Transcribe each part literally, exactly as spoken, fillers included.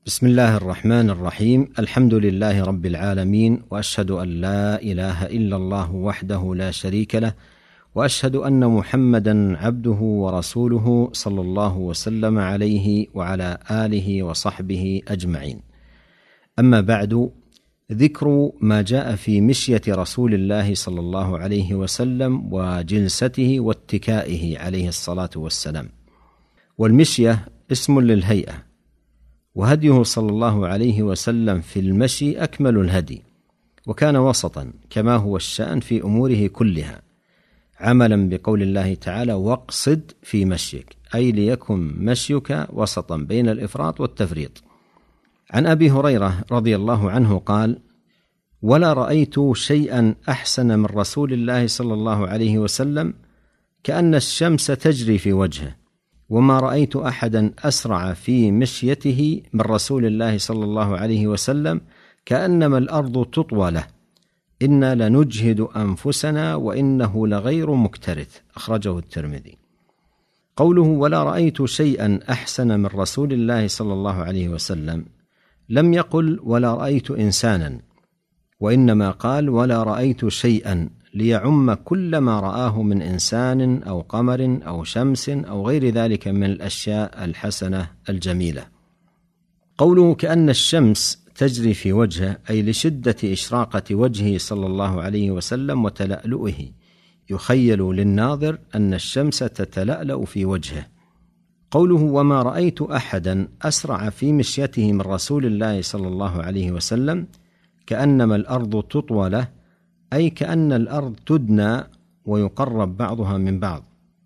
بسم الله الرحمن الرحيم. الحمد لله رب العالمين، وأشهد أن لا إله إلا الله وحده لا شريك له، وأشهد أن محمدا عبده ورسوله صلى الله وسلم عليه وعلى آله وصحبه أجمعين. أما بعد، ذكر ما جاء في مشية رسول الله صلى الله عليه وسلم وجلسته واتكائه عليه الصلاة والسلام. والمشية اسم للهيئة، وهديه صلى الله عليه وسلم في المشي أكمل الهدي، وكان وسطا كما هو الشأن في أموره كلها، عملا بقول الله تعالى: واقصد في مشيك، أي ليكن مشيك وسطا بين الإفراط والتفريط. عن أبي هريرة رضي الله عنه قال: ولا رأيت شيئا أحسن من رسول الله صلى الله عليه وسلم كأن الشمس تجري في وجهه، وما رأيت أحدا أسرع في مشيته من رسول الله صلى الله عليه وسلم كأنما الأرض تطوى له، إنا لنجهد أنفسنا وإنه لغير مكترث، أخرجه الترمذي. قوله ولا رأيت شيئا أحسن من رسول الله صلى الله عليه وسلم لم يقل ولا رأيت إنسانا، وإنما قال ولا رأيت شيئا، ليعم كل ما رآه من إنسان أو قمر أو شمس أو غير ذلك من الأشياء الحسنة الجميلة. قوله كأن الشمس تجري في وجهه، أي لشدة إشراقة وجهه صلى الله عليه وسلم وتلألؤه، يخيل للناظر أن الشمس تتلألأ في وجهه. قوله وما رأيت أحدا أسرع في مشيته من رسول الله صلى الله عليه وسلم كأنما الأرض تطوى له، أي كأن الأرض تدنى ويقرب بعضها من بعض.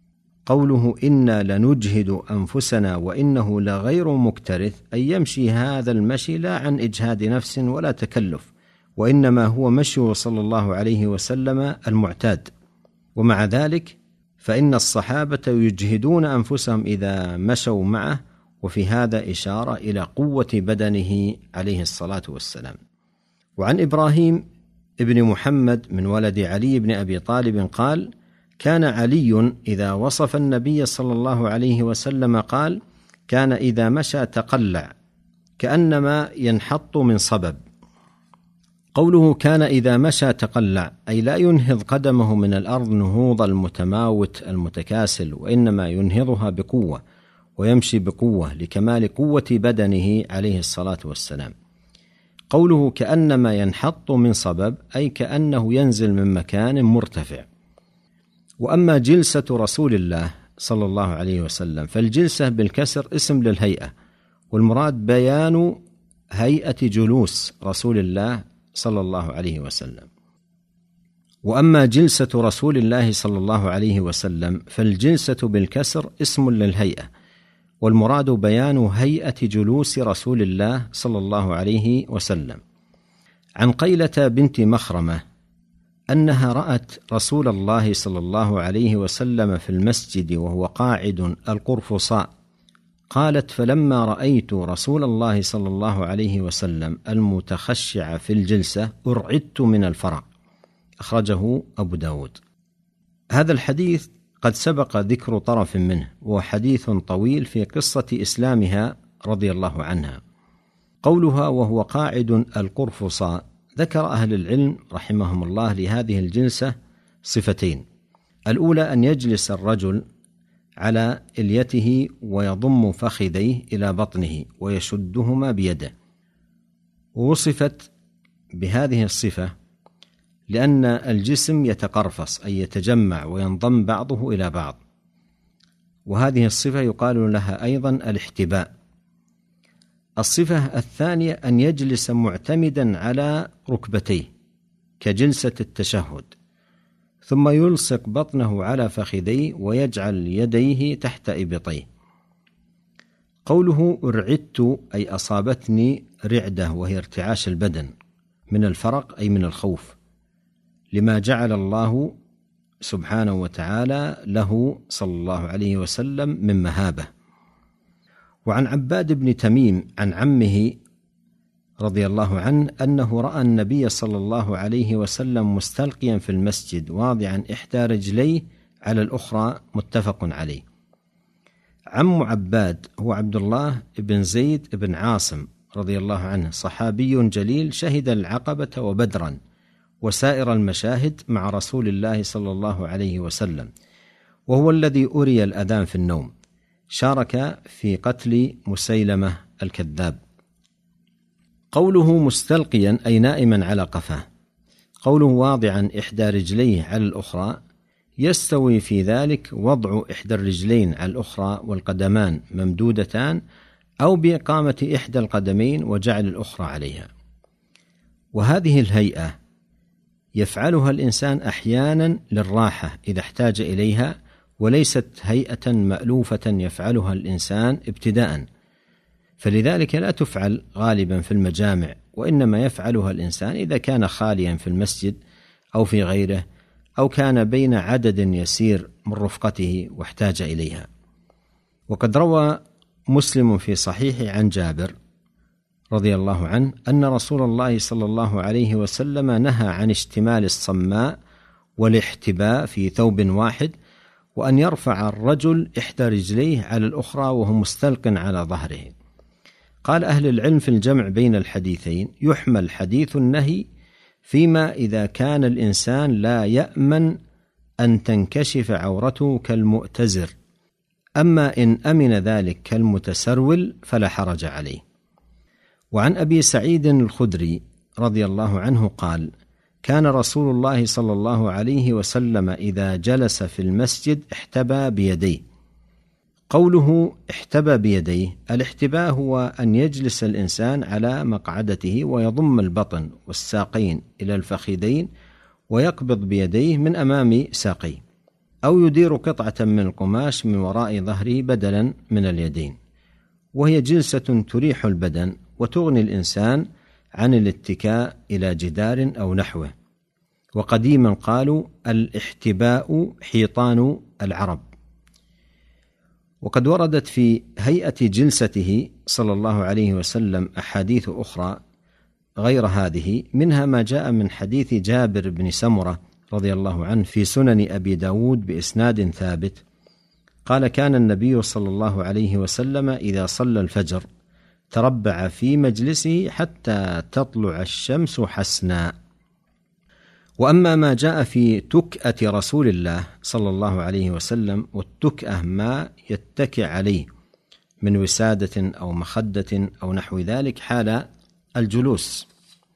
قوله إنا لنجهد أنفسنا وإنه لغير مكترث، أي يمشي هذا المشي لا عن إجهاد نفس ولا تكلف، وإنما هو مشي صلى الله عليه وسلم المعتاد. ومع ذلك فإن الصحابة يجهدون أنفسهم إذا مشوا معه، وفي هذا إشارة إلى قوة بدنه عليه الصلاة والسلام. وعن إبراهيم ابن محمد من ولد علي بن أبي طالب قال: كان علي إذا وصف النبي صلى الله عليه وسلم قال: كان إذا مشى تقلع كأنما ينحط من صبب. قوله كان إذا مشى تقلع، أي لا ينهض قدمه من الأرض نهوض المتماوت المتكاسل، وإنما ينهضها بقوة ويمشي بقوة لكمال قوة بدنه عليه الصلاة والسلام. قوله كأنما ينحط من صبب، أي كأنه ينزل من مكان مرتفع. وأما جلسة رسول الله صلى الله عليه وسلم فالجلسة بالكسر اسم للهيئة، والمراد بيان هيئة جلوس رسول الله صلى الله عليه وسلم. وأما جلسة رسول الله صلى الله عليه وسلم فالجلسة بالكسر اسم للهيئة، والمراد بيان هيئة جلوس رسول الله صلى الله عليه وسلم. عن قيلة بنت مخرمة أنها رأت رسول الله صلى الله عليه وسلم في المسجد وهو قاعد القرفصاء، قالت: فلما رأيت رسول الله صلى الله عليه وسلم المتخشع في الجلسة أرعدت من الفرع، أخرجه أبو داود. هذا الحديث قد سبق ذكر طرف منه، وهو حديث طويل في قصة إسلامها رضي الله عنها. قولها وهو قاعد القرفصاء، ذكر أهل العلم رحمهم الله لهذه الجلسة صفتين: الأولى أن يجلس الرجل على إليته ويضم فخذيه إلى بطنه ويشدهما بيده، ووصفت بهذه الصفة لأن الجسم يتقرفص، أي يتجمع وينضم بعضه إلى بعض، وهذه الصفة يقال لها أيضا الاحتباء. الصفة الثانية أن يجلس معتمدا على ركبتيه كجلسة التشهد، ثم يلصق بطنه على فخذيه ويجعل يديه تحت إبطيه. قوله أرعدت، أي أصابتني رعدة، وهي ارتعاش البدن من الفرق، أي من الخوف، لما جعل الله سبحانه وتعالى له صلى الله عليه وسلم من مهابة. وعن عباد بن تميم عن عمه رضي الله عنه أنه رأى النبي صلى الله عليه وسلم مستلقيا في المسجد واضعا إحدى رجليه على الأخرى، متفق عليه. عم عباد هو عبد الله بن زيد بن عاصم رضي الله عنه صحابي جليل شهد العقبة وبدرا وسائر المشاهد مع رسول الله صلى الله عليه وسلم، وهو الذي أري الأذان في النوم، شارك في قتل مسيلمة الكذاب. قوله مستلقيا أي نائما على قفاه. قوله واضعا إحدى رجليه على الأخرى، يستوي في ذلك وضع إحدى الرجلين على الأخرى والقدمان ممدودتان، أو بإقامة إحدى القدمين وجعل الأخرى عليها. وهذه الهيئة يفعلها الإنسان أحيانا للراحة إذا احتاج إليها، وليست هيئة مألوفة يفعلها الإنسان ابتداء، فلذلك لا تفعل غالبا في المجامع، وإنما يفعلها الإنسان إذا كان خاليا في المسجد أو في غيره، أو كان بين عدد يسير من رفقته واحتاج إليها. وقد روى مسلم في صحيحه عن جابر رضي الله عنه أن رسول الله صلى الله عليه وسلم نهى عن اشتمال الصماء والاحتباء في ثوب واحد، وأن يرفع الرجل إحدى رجليه على الأخرى وهو مستلق على ظهره. قال أهل العلم في الجمع بين الحديثين يحمل حديث النهي فيما إذا كان الإنسان لا يأمن أن تنكشف عورته كالمؤتزر، أما إن أمن ذلك كالمتسرول فلا حرج عليه. وعن أبي سعيد الخدري رضي الله عنه قال: كان رسول الله صلى الله عليه وسلم إذا جلس في المسجد احتبى بيديه. قوله احتبى بيديه، الاحتباء هو أن يجلس الإنسان على مقعدته ويضم البطن والساقين إلى الفخذين ويقبض بيديه من أمام ساقيه، أو يدير قطعة من القماش من وراء ظهره بدلا من اليدين، وهي جلسة تريح البدن وتغني الإنسان عن الاتكاء إلى جدار أو نحوه. وقديما قالوا الاحتباء حيطان العرب. وقد وردت في هيئة جلسته صلى الله عليه وسلم أحاديث أخرى غير هذه، منها ما جاء من حديث جابر بن سمرة رضي الله عنه في سنن أبي داود بإسناد ثابت قال: كان النبي صلى الله عليه وسلم إذا صلى الفجر تربع في مجلسه حتى تطلع الشمس حسنا. وأما ما جاء في تكأة رسول الله صلى الله عليه وسلم، والتكأة ما يتكئ عليه من وسادة أو مخدة أو نحو ذلك حال الجلوس.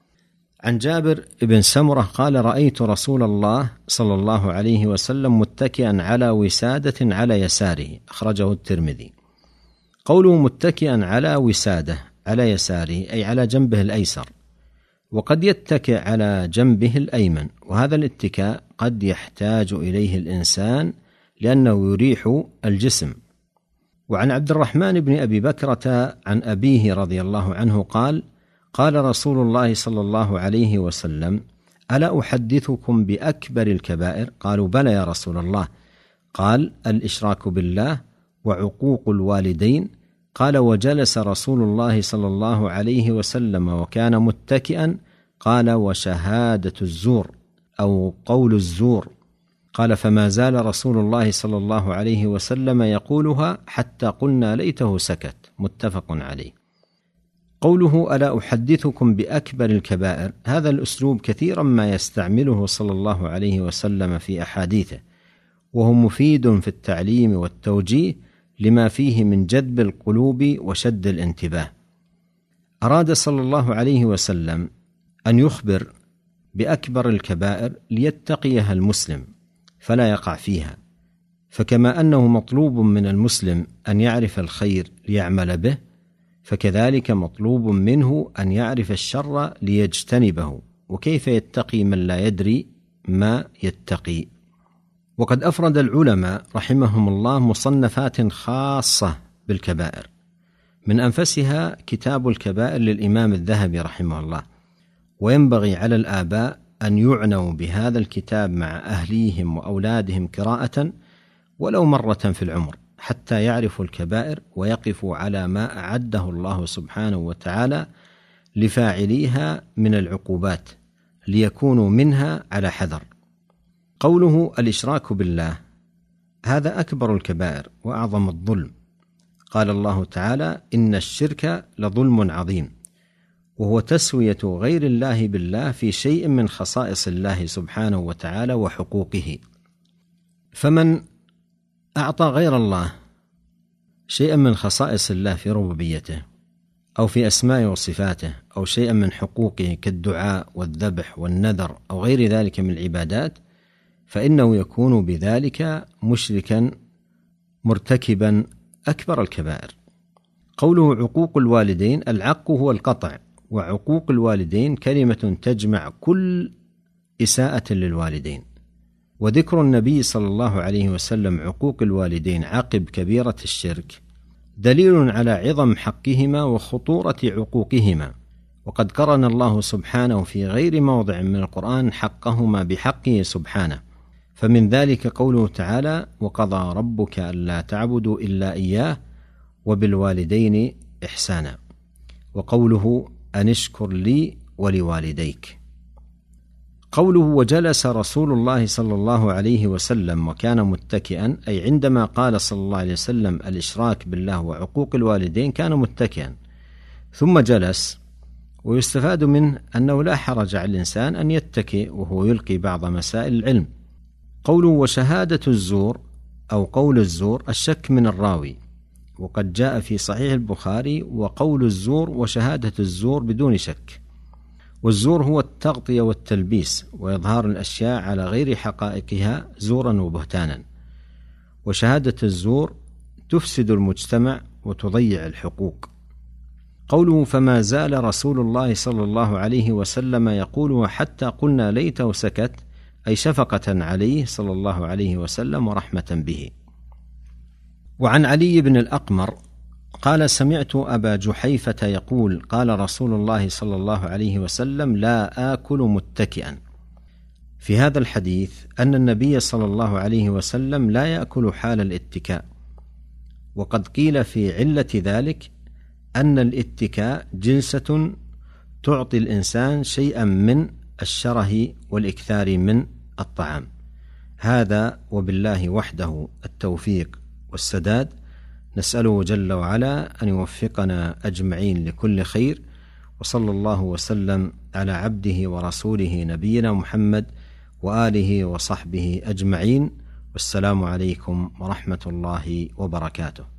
عن جابر بن سمرة قال: رأيت رسول الله صلى الله عليه وسلم متكئا على وسادة على يساره، أخرجه الترمذي. قوله متكئا على وسادة على يساره أي على جنبه الأيسر، وقد يتكئ على جنبه الأيمن، وهذا الاتكاء قد يحتاج إليه الإنسان لأنه يريح الجسم. وعن عبد الرحمن بن أبي بكرة عن أبيه رضي الله عنه قال: قال رسول الله صلى الله عليه وسلم: ألا أحدثكم بأكبر الكبائر؟ قالوا: بلى يا رسول الله. قال: الإشراك بالله وعقوق الوالدين. قال: وجلس رسول الله صلى الله عليه وسلم وكان متكئا. قال: وشهادة الزور أو قول الزور. قال: فما زال رسول الله صلى الله عليه وسلم يقولها حتى قلنا ليته سكت. متفق عليه. قوله ألا أحدثكم بأكبر الكبائر، هذا الأسلوب كثيرا ما يستعمله صلى الله عليه وسلم في أحاديثه، وهو مفيد في التعليم والتوجيه لما فيه من جذب القلوب وشد الانتباه. أراد صلى الله عليه وسلم أن يخبر بأكبر الكبائر ليتقيها المسلم فلا يقع فيها، فكما أنه مطلوب من المسلم أن يعرف الخير ليعمل به، فكذلك مطلوب منه أن يعرف الشر ليجتنبه. وكيف يتقي من لا يدري ما يتقي؟ وقد أفرد العلماء رحمهم الله مصنفات خاصة بالكبائر، من أنفسها كتاب الكبائر للإمام الذهبي رحمه الله. وينبغي على الآباء أن يعنوا بهذا الكتاب مع أهليهم وأولادهم قراءة ولو مرة في العمر، حتى يعرفوا الكبائر ويقفوا على ما أعده الله سبحانه وتعالى لفاعليها من العقوبات، ليكونوا منها على حذر. قوله الإشراك بالله، هذا أكبر الكبائر وأعظم الظلم. قال الله تعالى: إن الشرك لظلم عظيم. وهو تسوية غير الله بالله في شيء من خصائص الله سبحانه وتعالى وحقوقه. فمن أعطى غير الله شيئا من خصائص الله في ربوبيته أو في أسمائه وصفاته أو شيئا من حقوقه كالدعاء والذبح والنذر أو غير ذلك من العبادات، فإنه يكون بذلك مشركا مرتكبا أكبر الكبائر. قوله عقوق الوالدين، العق هو القطع، وعقوق الوالدين كلمة تجمع كل إساءة للوالدين. وذكر النبي صلى الله عليه وسلم عقوق الوالدين عقب كبيرة الشرك دليل على عظم حقهما وخطورة عقوقهما، وقد قرن الله سبحانه في غير موضع من القرآن حقهما بحقه سبحانه، فمن ذلك قوله تعالى: وقضى ربك ألا تعبدوا إلا إياه وبالوالدين إحسانا، وقوله أن اشكر لي ولوالديك. قوله وجلس رسول الله صلى الله عليه وسلم وكان متكئا، أي عندما قال صلى الله عليه وسلم الإشراك بالله وعقوق الوالدين كان متكئا ثم جلس. ويستفاد منه أنه لا حرج على الإنسان أن يتكئ وهو يلقي بعض مسائل العلم. قوله وشهادة الزور أو قول الزور الشك من الراوي، وقد جاء في صحيح البخاري وقول الزور وشهادة الزور بدون شك. والزور هو التغطية والتلبيس وإظهار الأشياء على غير حقائقها زورا وبهتانا، وشهادة الزور تفسد المجتمع وتضيع الحقوق. قوله فما زال رسول الله صلى الله عليه وسلم يقول حتى قلنا ليته سكت، أي شفقة عليه صلى الله عليه وسلم ورحمة به. وعن علي بن الأقمر قال سمعت أبا جحيفة يقول قال رسول الله صلى الله عليه وسلم لا آكل متكئا. في هذا الحديث أن النبي صلى الله عليه وسلم لا يأكل حال الاتكاء، وقد قيل في علة ذلك أن الاتكاء جلسة تعطي الإنسان شيئا من الشره والإكثار من الطعام. هذا وبالله وحده التوفيق والسداد، نسأله جل وعلا أن يوفقنا أجمعين لكل خير، وصلى الله وسلم على عبده ورسوله نبينا محمد وآله وصحبه أجمعين، والسلام عليكم ورحمة الله وبركاته.